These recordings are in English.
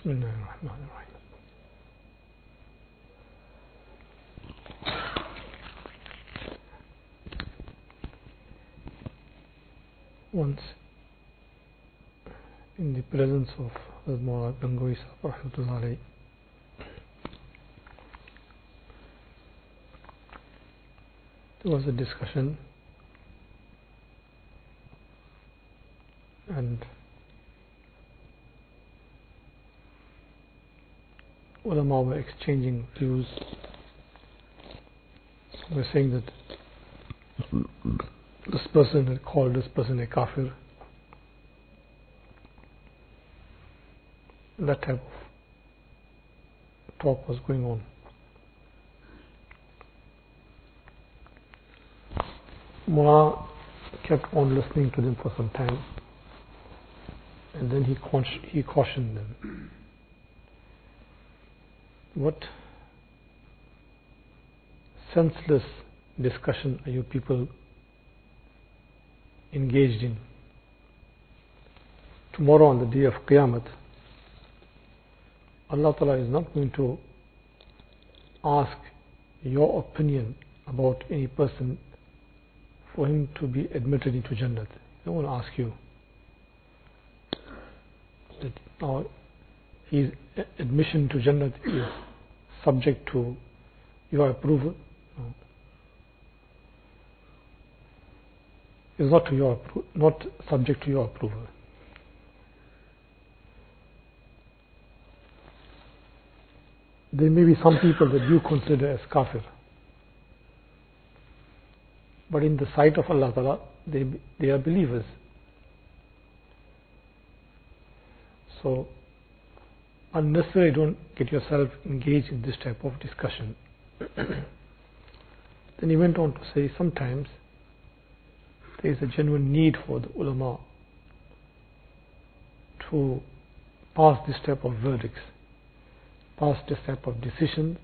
Bismillahirrahmanirrahim. Once, in the presence of Maulana Gangohi Sahib Rahmatullah Alayhi, there was a discussion, and ulama were exchanging views. They were saying that this person had called this person a kafir. That type of talk was going on. Mullah kept on listening to them for some time, and then he cautioned them. What senseless discussion are you people engaged in? Tomorrow, on the day of Qiyamah, Allah Ta'ala is not going to ask your opinion about any person for him to be admitted into Jannat. He won't ask you that his admission to Jannat is subject to your approval. No. It's not subject to your approval. There may be some people that you consider as kafir, but in the sight of Allah Ta'ala, they are believers. So, unnecessarily don't get yourself engaged in this type of discussion. Then he went on to say, sometimes there is a genuine need for the ulama to pass this type of verdicts, pass this type of decision,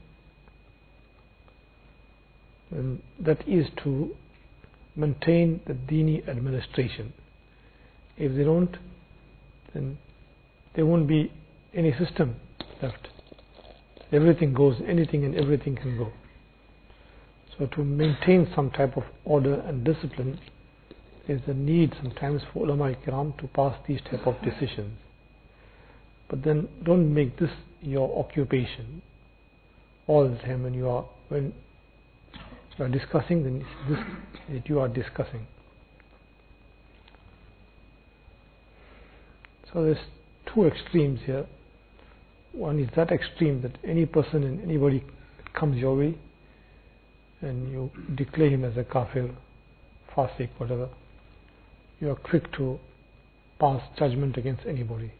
and that is to maintain the Dini administration. If they don't, then there won't be any system left. Everything goes, anything and everything can go. So to maintain some type of order and discipline, is the need sometimes for ulama kiram to pass these type of decisions. But then don't make this your occupation all the time when you are discussing, then it's this that you are discussing. So there's two extremes here. One is that extreme that any person and anybody comes your way and you declare him as a kafir, fasik, whatever. You are quick to pass judgment against anybody.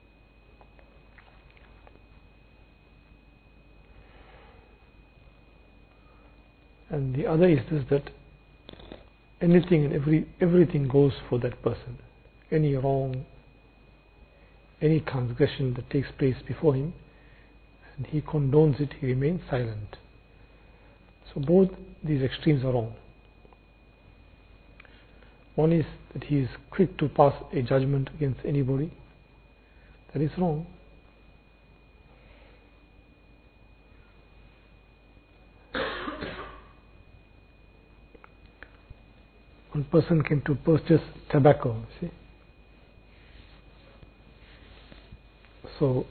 And the other is this, that anything and everything goes for that person. Any wrong, any transgression that takes place before him, and he condones it, he remains silent. So both these extremes are wrong. One is that he is quick to pass a judgment against anybody. That is wrong. One person came to purchase tobacco, see. So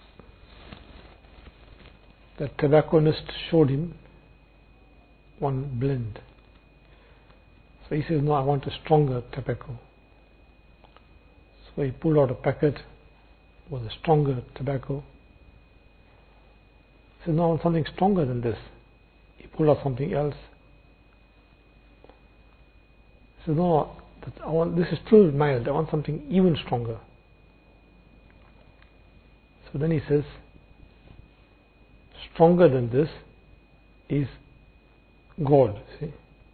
the tobacconist showed him one blend. So he says, no, I want a stronger tobacco. So he pulled out a packet with a stronger tobacco. He says, no, I want something stronger than this. He pulled out something else. He says, no, this is still mild, I want something even stronger. So then he says, stronger than this is God. See?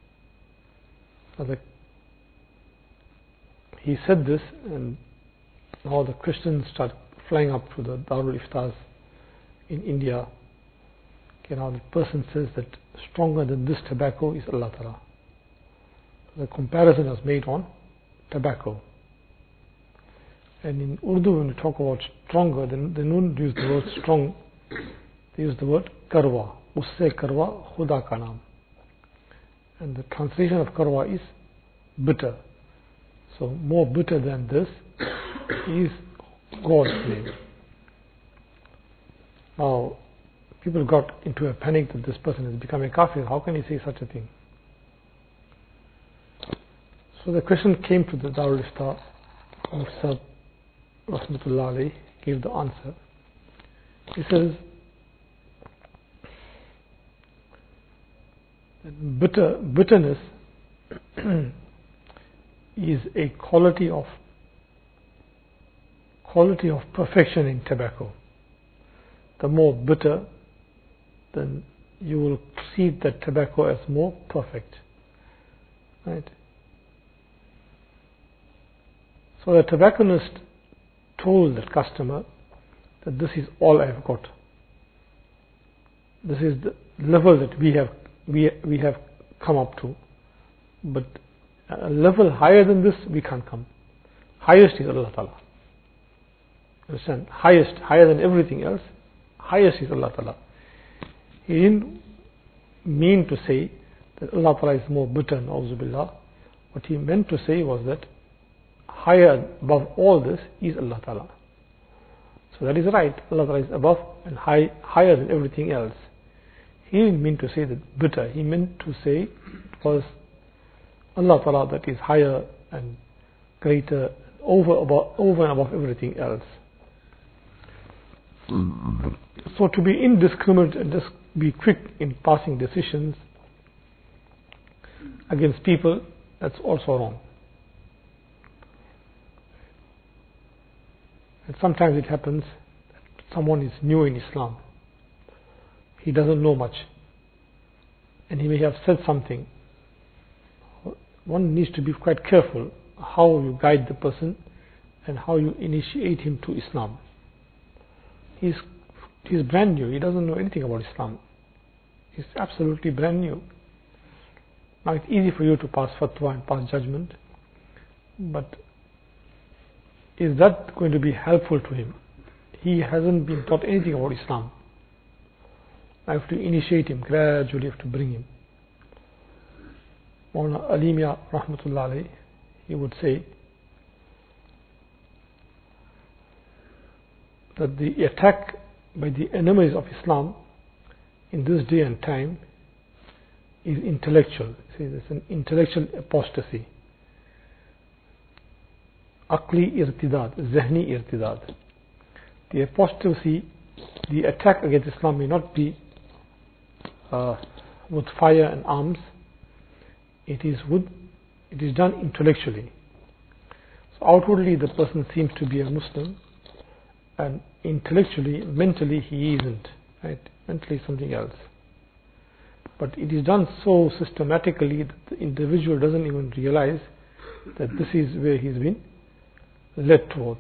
He said this, and now the Christians start flying up to the Darul Iftars in India. Okay, now the person says that stronger than this tobacco is Allah Ta'ala. The comparison was made on tobacco. And in Urdu, when we talk about stronger, then they don't use the word strong, they use the word karwa. Usse karwa khuda ka naam. And the translation of karwa is bitter. So more bitter than this is God's name. Now, people got into a panic that this person has become a kafir. How can he say such a thing? So the question came to the Darul Ifta. Mufti Rahmatullah alayhi gave the answer. He says, bitterness is a quality of perfection in tobacco. The more bitter, then you will see that tobacco as more perfect. Right? So the tobacconist told the customer that this is all I have got. This is the level that we have come up to. But a level higher than this we can't come. Highest is Allah Ta'ala. Understand? Highest, higher than everything else. Highest is Allah Ta'ala. He didn't mean to say that Allah Ta'ala is more bitter, na'udzu billah. What he meant to say was that higher above all this is Allah Ta'ala. So that is right. Allah Ta'ala is above and higher than everything else. He didn't mean to say that bitter. He meant to say it was Allah Ta'ala that is higher and greater, over and above everything else. So to be indiscriminate and just be quick in passing decisions against people, that's also wrong. And sometimes it happens that someone is new in Islam. He doesn't know much. And he may have said something. One needs to be quite careful how you guide the person and how you initiate him to Islam. He's brand new. He doesn't know anything about Islam. He's absolutely brand new. Now it's easy for you to pass fatwa and pass judgment, but is that going to be helpful to him? He hasn't been taught anything about Islam. I have to initiate him, gradually have to bring him. Mawlana Ali Mian Rahmatullah alayhi, he would say that the attack by the enemies of Islam in this day and time is intellectual. See, it's an intellectual apostasy. Aqli irtidad, zahni irtidad. The apostasy, the attack against Islam may not be with fire and arms. It is done intellectually. So outwardly the person seems to be a Muslim, and intellectually, mentally he isn't. Right? Mentally something else. But it is done so systematically that the individual doesn't even realize that this is where he's been led towards.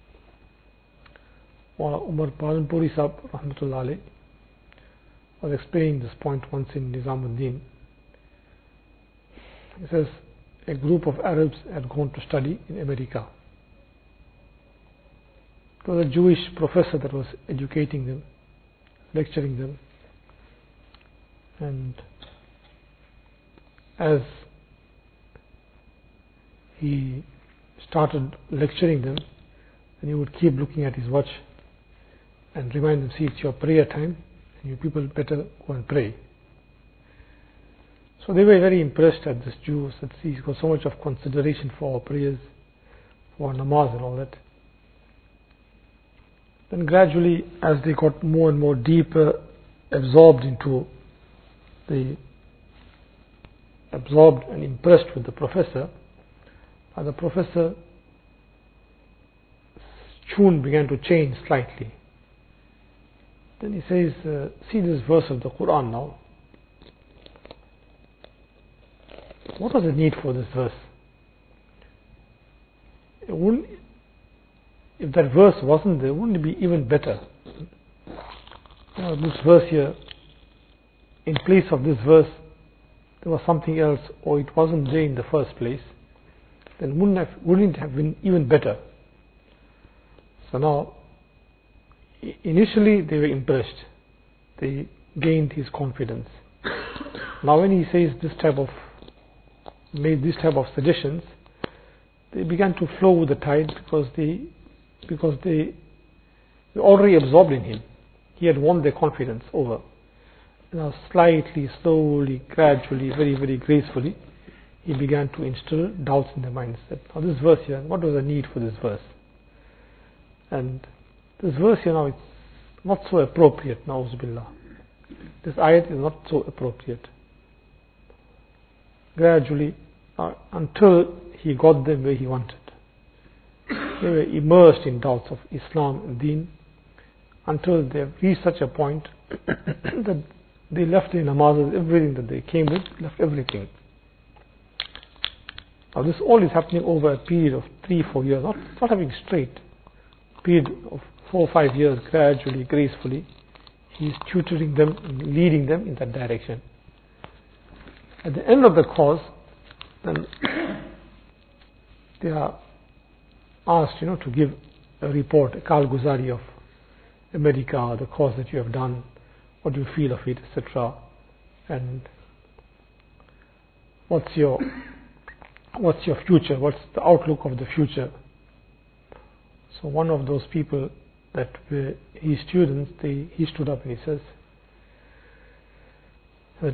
Umar Palanpuri Sahib Rahmatullah alayhi was explaining this point once in Nizamuddin. He says a group of Arabs had gone to study in America. It was a Jewish professor that was educating them, lecturing them, and as he started lecturing them, and he would keep looking at his watch and remind them, see, it's your prayer time and you people better go and pray. So they were very impressed at this Jew, that he's got so much of consideration for our prayers, for our namaz and all that. Then gradually, as they got more and more deeper absorbed and impressed with the professor, the professor's tune began to change slightly. Then he says, see this verse of the Quran now. What was the need for this verse? If that verse wasn't there, wouldn't it be even better? This verse here, in place of this verse, there was something else, or it wasn't there in the first place, then wouldn't it have been even better? So now, initially they were impressed. They gained his confidence. Now when he says made this type of suggestions, they began to flow with the tide because they were already absorbed in him. He had won their confidence over. Now slightly, slowly, gradually, very, very gracefully, he began to instill doubts in their minds. That now this verse here, what was the need for this verse? And this verse here now, it's not so appropriate, na'uz billah. This ayat is not so appropriate. Gradually, until he got them where he wanted. They were immersed in doubts of Islam and Deen until they reached such a point that they left their namazes, everything that they came with, left everything. Now this all is happening over a period of 3-4 years, not having straight. Period of 4 or 5 years, gradually, gracefully, he is tutoring them and leading them in that direction. At the end of the course, then they are asked, to give a report, a Karguzari of America, the course that you have done, what do you feel of it, etc. And what's your future? What's the outlook of the future? So one of those people that were his students, he stood up and he says that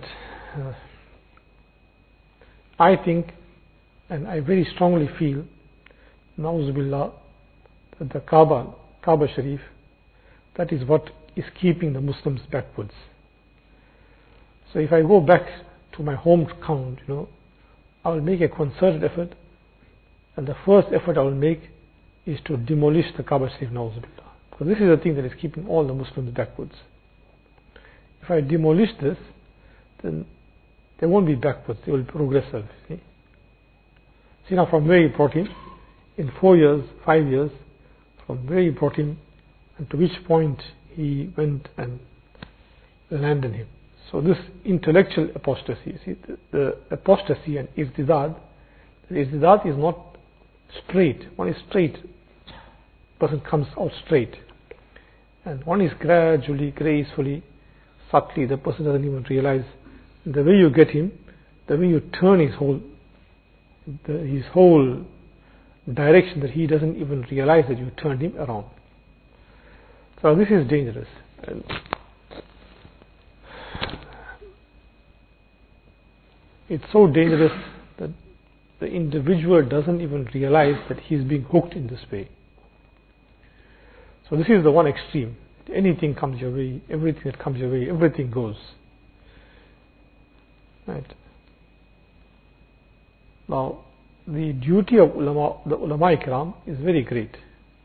I think, and I very strongly feel, na'uz billah, that the Kaaba Sharif, that is what is keeping the Muslims backwards. So if I go back to my hometown, I will make a concerted effort, and the first effort I will make is to demolish the Kaaba Sharif, na'uz billah. Because this is the thing that is keeping all the Muslims backwards. If I demolish this, then they won't be backwards, they will be progressive. See now, from where he brought him, in 4 years, 5 years, from where he brought him, and to which point he went and landed him. So this intellectual apostasy, see, the apostasy and izdidad, the izdidad is not straight. One is straight, person comes out straight, and one is gradually, gracefully, subtly, the person doesn't even realize. The way you get him, the way you turn his whole direction, that he doesn't even realize that you turned him around. So this is dangerous. And it's so dangerous that the individual doesn't even realize that he's being hooked in this way. So this is the one extreme. Anything comes your way, everything that comes your way, everything goes. Right. Now, the duty of the ulama ikram is very great.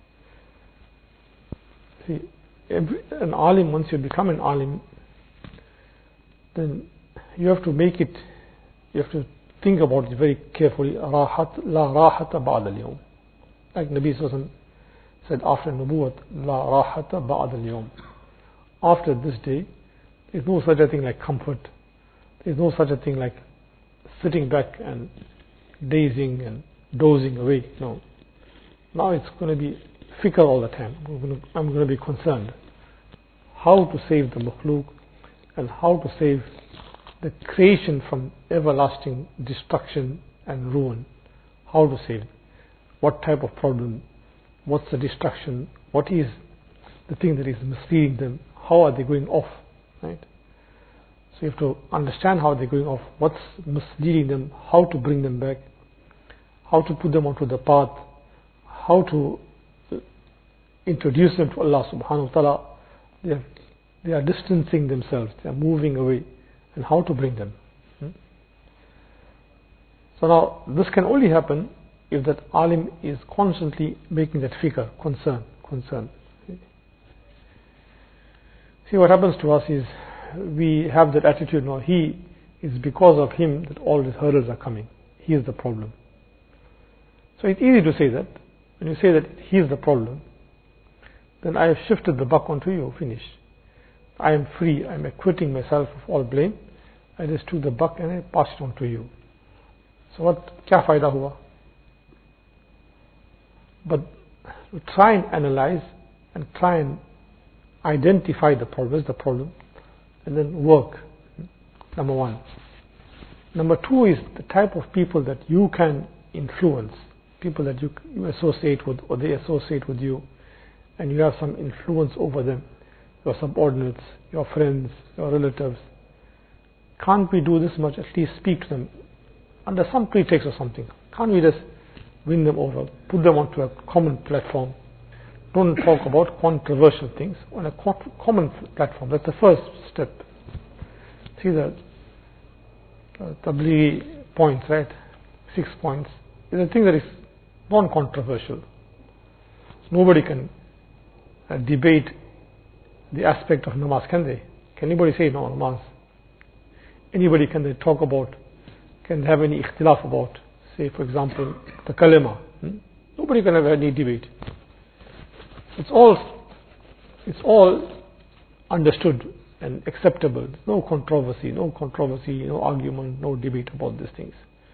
See, an alim, once you become an alim, then you have to make it, you have to think about it very carefully. Rahat la rahata ba'd al-yawm. Like Nabi Sallallahu Alaihi Wasallam said after Nubuwwat, la rahata ba'd al-yawm. After this day, there is no such a thing like comfort. There is no such a thing like sitting back and dazing and dozing away. No. Now it's going to be fikr all the time. I'm going to be concerned how to save the makhluk and how to save the creation from everlasting destruction and ruin. How to save, what type of problem, what's the destruction, what is the thing that is misleading them, how are they going off, right? So you have to understand how they're going off, what's misleading them, how to bring them back, how to put them onto the path, how to introduce them to Allah subhanahu wa ta'ala. They are distancing themselves, they are moving away, and how to bring them. So now this can only happen if that alim is constantly making that fikr, concern. See, what happens to us is we have that attitude, no, he is because of him that all these hurdles are coming. He is the problem. So it's easy to say that. When you say that he is the problem, then I have shifted the buck onto you, finish. I am free, I am acquitting myself of all blame. I just took the buck and I passed it on to you. So what, kya fayda hua? But to try and analyze and try and identify the problem, and then work. Number one. Number two is the type of people that you can influence, people that you associate with or they associate with you, and you have some influence over them, your subordinates, your friends, your relatives. Can't we do this much? At least speak to them under some pretext or something. Can't we just win them over, put them onto a common platform? Don't talk about controversial things on a common platform. That's the first step. See the Tablighi points, right? 6 points. It's a thing that is non-controversial. Nobody can debate the aspect of namaz, can they? Can anybody say no namaz? Anybody can they talk about, can have any ikhtilaf about, say for example, the kalima? Nobody can have any debate. It's all understood and acceptable. No controversy, no argument, no debate about these things.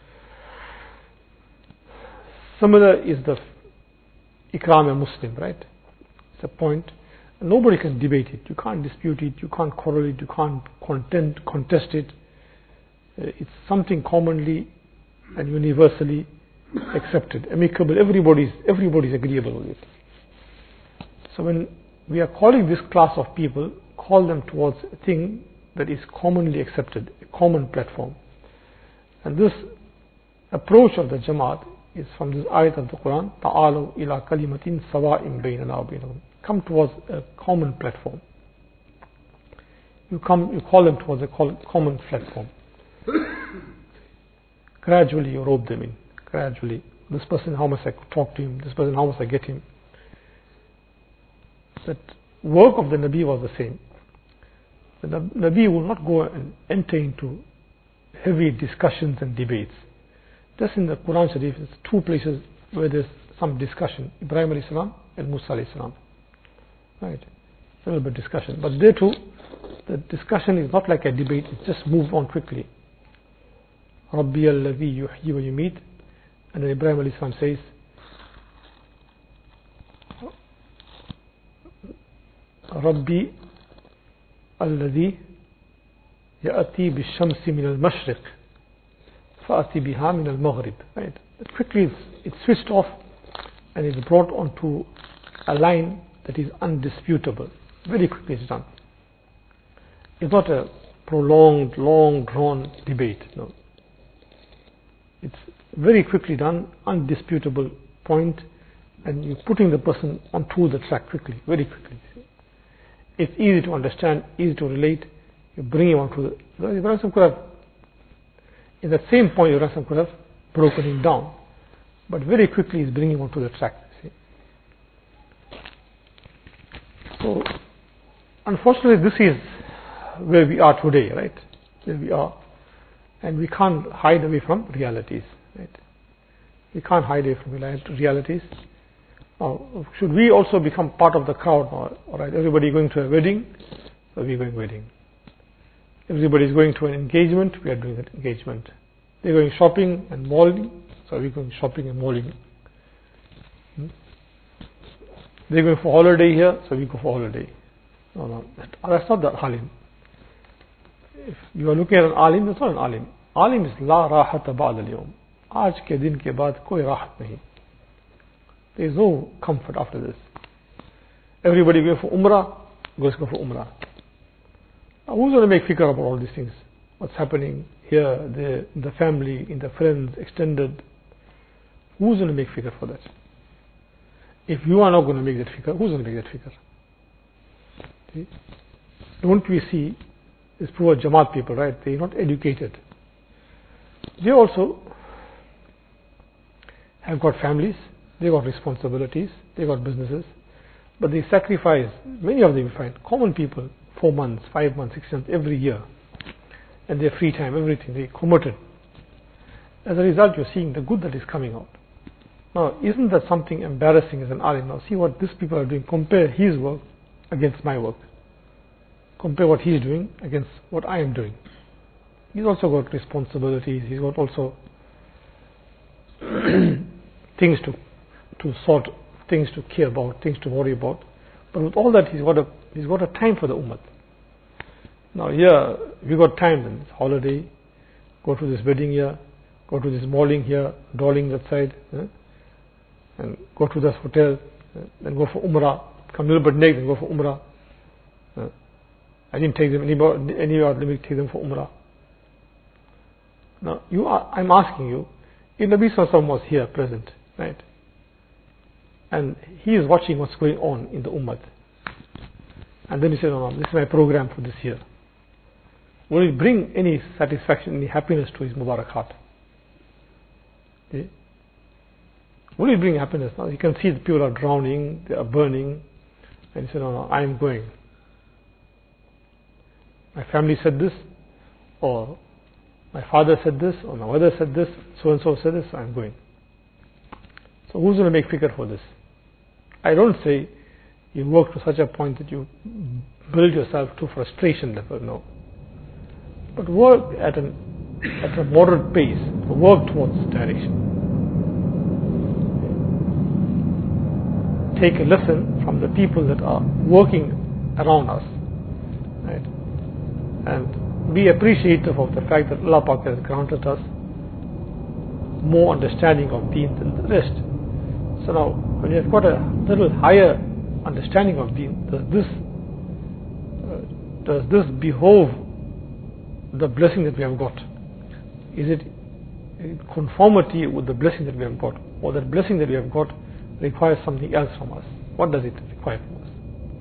Similar is the ikram a Muslim, right? It's a point. Nobody can debate it. You can't dispute it. You can't quarrel it. You can't contest it. It's something commonly and universally accepted, amicable. Everybody's agreeable with it. So when we are calling this class of people, call them towards a thing that is commonly accepted, a common platform. And this approach of the Jamaat is from this ayat of the Quran, Ta'alu ila kalimatin sawa'in baynana wa baynahum. Come towards a common platform. You call them towards a common platform. Gradually you rope them in. Gradually. This person, how must I talk to him? This person, how must I get him? That work of the Nabi was the same. The Nabi will not go and enter into heavy discussions and debates. Just in the Quran Sharif, there's two places where there's some discussion. Ibrahim alayhi salam and Musa alayhi salam. Right. A little bit discussion. But there too, the discussion is not like a debate, it just moves on quickly. Rabbi alladhi yuhyi wa yumit. And then Ibrahim alayhi salam says, Rabbi alladhi ya'ati bishamsi min al-mashriq fa'ati biha min al-maghrib. Right. Quickly it's switched off and it's brought onto a line that is undisputable. Very quickly it's done. It's not a prolonged, long drawn debate. No. It's very quickly done, undisputable point, and you're putting the person onto the track quickly, very quickly. It's easy to understand, easy to relate. You bring him onto the. Ibrahim could have, in that same point, Ibrahim could have broken him down, but very quickly he's bringing him onto the track. See? So, unfortunately, this is where we are today, right? Where we are, and we can't hide away from realities, right? We can't hide away from realities. Now, should we also become part of the crowd? All right, everybody going to a wedding, so we're going wedding. Everybody is going to an engagement, we are doing that engagement. They're going shopping and malling, so we're going shopping and malling. They're going for holiday here, so we go for holiday. No, that's not the alim. If you are looking at an alim, that's not an alim. Alim is la rahata ba'd al-yawm. Aaj ke din ke baad koi rahat nahi. There is no comfort after this. Everybody going for Umrah, goes go for Umrah. Now who's going to make fikr about all these things? What's happening here, there, in the family, in the friends, extended? Who's going to make fikr for that? If you are not going to make that fikr, who's going to make that fikr? See? Don't we see these poor Jamaat people, right? They're not educated. They also have got families, they got responsibilities, they got businesses, but they sacrifice, many of them you find, common people, 4 months, 5 months, 6 months, every year, and their free time, everything, they committed. As a result, you're seeing the good that is coming out. Now, isn't that something embarrassing as an alim? Now, see what these people are doing. Compare his work against my work. Compare what he's doing against what I am doing. He's also got responsibilities. He's got also things to sort things to care about, things to worry about. But with all that, he's got a time for the ummah. Now here, we got time, and it's holiday, go to this wedding here, go to this mauling here, dwelling that side, and go to this hotel, then go for Umrah, come a little bit naked and go for Umrah. I didn't take them anywhere, let me take them for Umrah. Now, I'm asking you, if Nabi Sallallahu Alaihi Wasallam was here present, right, and he is watching what's going on in the Ummah, and then he said, no, this is my program for this year, will it bring any satisfaction, any happiness to his Mubarak heart? Okay? Will it bring happiness? Now you can see the people are drowning, they are burning, and he said, no, I am going. My family said this, or my father said this, or my mother said this, so and so said this, I am going. So who's going to make fikr for this? I don't say you work to such a point that you build yourself to frustration level, no. But work at a moderate pace, work towards this direction. Take a lesson from the people that are working around us, right? And be appreciative of the fact that Allah Pak has granted us more understanding of Deen than the rest. So now, when you have got a little higher understanding of Deen, does this behove the blessing that we have got? Is it in conformity with the blessing that we have got, or that blessing that we have got requires something else from us? What does it require from us?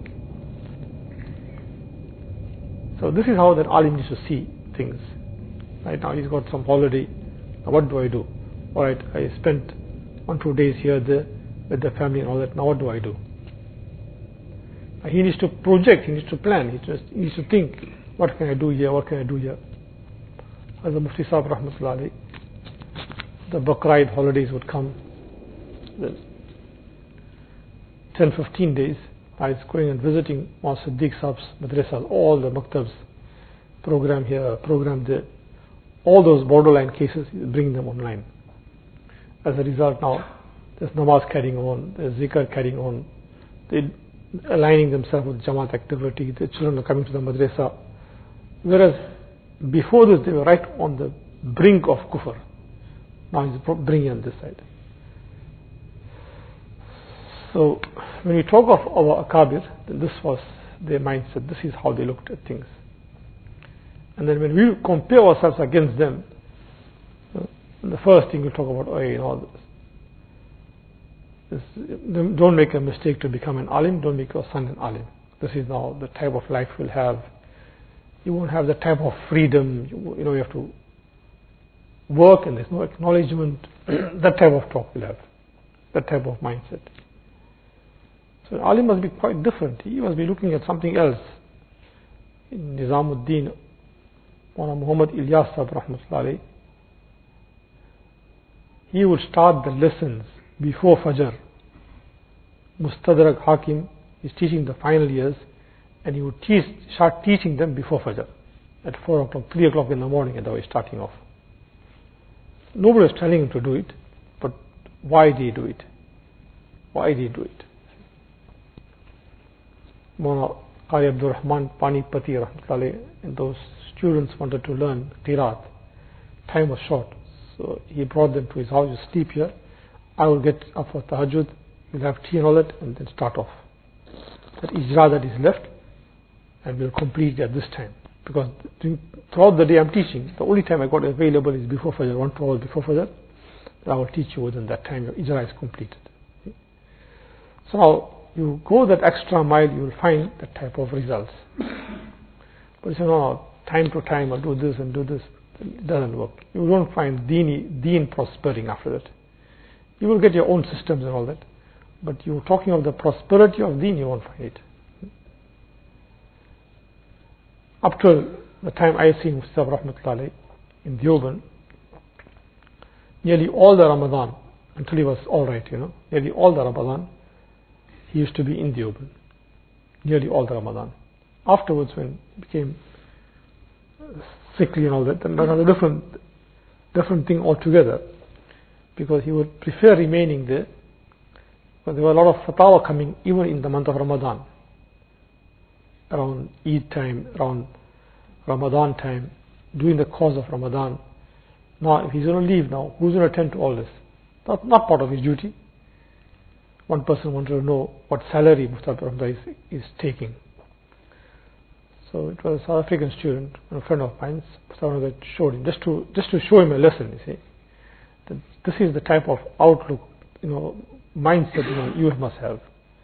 So this is how that alim needs to see things. Right now he's got some holiday. Now what do I do? Alright, I spent 1-2 days here, there, with the family and all that. Now what do I do? He needs to project, he needs to plan, he needs to think, what can I do here, what can I do here? As the Mufti Sahib Rahmatullah Alayhi, the Baqraid holidays would come, 10-15 days, I was going and visiting Maulana Siddiq Sahib's madrasas, all the maktabs, program here, program there, all those borderline cases, bring them online. As a result now, there's namaz carrying on, there's zikr carrying on, they aligning themselves with Jamaat activity, the children are coming to the madrasa. Whereas before this they were right on the brink of kufr. Now he's bringing on this side. So when we talk of our akabir, then this was their mindset, this is how they looked at things. And then when we compare ourselves against them, the first thing we talk about, don't make a mistake to become an alim, don't make your son an alim. This is now the type of life we'll have. You won't have the type of freedom, you have to work and there's no acknowledgement. That type of talk we'll have, that type of mindset. So an alim must be quite different. He must be looking at something else. In Nizamuddin, Maulana Muhammad Ilyas Sahib Rahmatullah Alayhi, he would start the lessons before Fajr. Mustadrak Hakim is teaching the final years, and he would start teaching them before Fajr, at 4 o'clock, 3 o'clock in the morning, and that was starting off. Nobody was telling him to do it, but why did he do it? Why did he do it? Maulana Qari Abdul Rahman Panipati Rahmatullah Alayhi, and those students wanted to learn Qiraat. Time was short, so he brought them to his house. You sleep here, I will get up for tahajjud, we'll have tea and all that, and then start off. That ijra that is left, and we'll complete at this time. Because throughout the day I'm teaching, the only time I got available is before Fajr, 1-2 hours before Fajr. I will teach you within that time, your ijra is completed. So now, you go that extra mile, you will find that type of results. But you say, no, time to time, I'll do this and do this. It doesn't work. You don't find deen prospering after that. You will get your own systems and all that. But you're talking of the prosperity of deen, you won't find it. Up to the time I see Mufti Sahib Rahmatullah Alayhi in Deoband, nearly all the Ramadan, until he was alright, nearly all the Ramadan, he used to be in Deoband. Nearly all the Ramadan. Afterwards, when he became sickly and all that, then that was a different thing altogether. Because he would prefer remaining there But there were a lot of fatawa coming even in the month of Ramadan, around Eid time, around Ramadan time, during the course of Ramadan. Now, if he's going to leave now, who's going to attend to all this? Not part of his duty. One person wanted to know what salary Mufti Rahmatullah is taking. So it was a South African student, a friend of mine, that showed him, just to show him a lesson, you see. That this is the type of outlook, mindset you must have.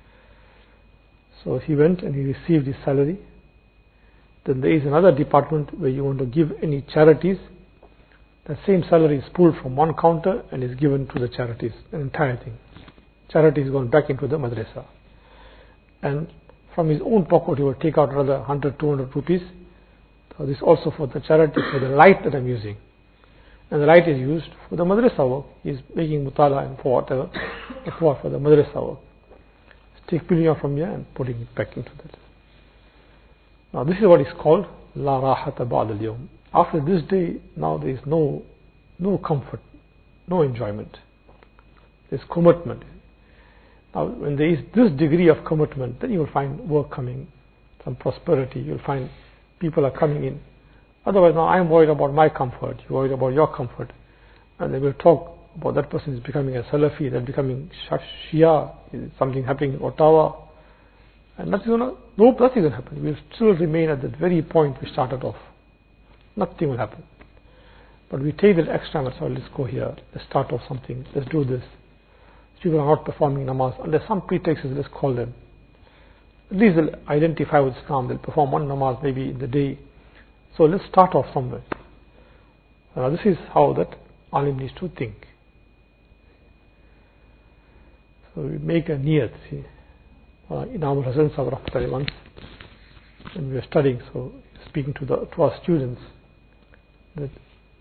So he went and he received his salary. Then there is another department where you want to give any charities. That same salary is pulled from one counter and is given to the charities, an entire thing. Charity is gone back into the madrasa. And from his own pocket he will take out another 100, 200 rupees. So this also for the charity, for the light that I'm using. And the light is used for the madrasa work. He's making mutala and for whatever, for the madrasa work. Take billion from here and putting it back into that. Now this is what is called La Rahata Ba'd al-Yawm. After this day, now there is no comfort, no enjoyment. There's commitment. Now when there is this degree of commitment, then you will find work coming, some prosperity, you'll find people are coming in. Otherwise, now I'm worried about my comfort, you're worried about your comfort. And they will talk about that person is becoming a Salafi, they're becoming Shia, something happening in Ottawa. And nothing will happen. We'll still remain at that very point we started off. Nothing will happen. But we take that extra time, so let's go here, let's start off something, let's do this. People are not performing namaz. Under some pretexts, let's call them. At least they'll identify with Islam, they'll perform one namaz maybe in the day. So let's start off somewhere. Now this is how that alim needs to think. So we make a niyat. See, Imam Hasan Sahib Rahmatullah once, when we were studying, so speaking to our students, that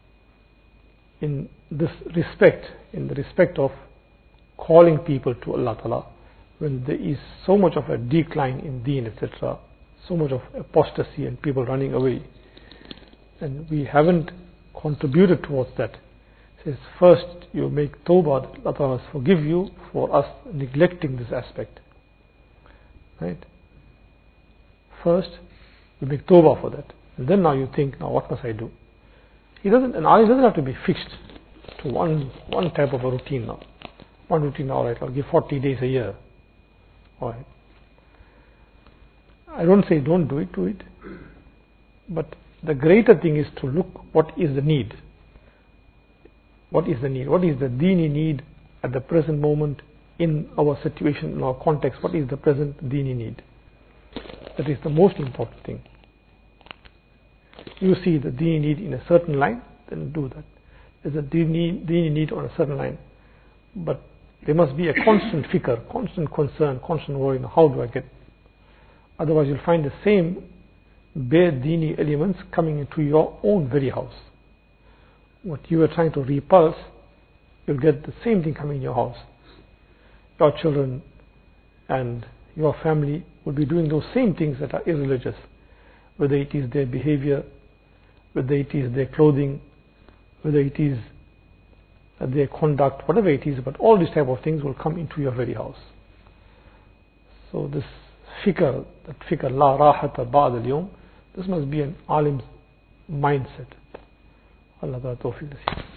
in this respect, in the respect of calling people to Allah Ta'ala, when there is so much of a decline in deen, etc., so much of apostasy and people running away, and we haven't contributed towards that. It says first you make tawbah, Allah Ta'ala must forgive you for us neglecting this aspect. Right? First you make tawbah for that, and then now you think, now what must I do? An alim doesn't have to be fixed to one type of a routine now. One routine, alright, I'll give 40 days a year. Alright. I don't say don't do it. But the greater thing is to look what is the need. What is the need? What is the dini need at the present moment in our situation, in our context? What is the present dini need? That is the most important thing. You see the dini need in a certain line, then do that. There's a dini need on a certain line. But there must be a constant fikr, constant concern, constant worry. How do I get? Otherwise, you'll find the same bare dini elements coming into your own very house. What you are trying to repulse, you'll get the same thing coming in your house. Your children and your family will be doing those same things that are irreligious, whether it is their behavior, whether it is their clothing, whether it is their conduct, whatever it is, but all these type of things will come into your very house. So this fikr, la rahata ba'd al-yawm, this must be an alim's mindset. Allah Ta'ala tawfiq.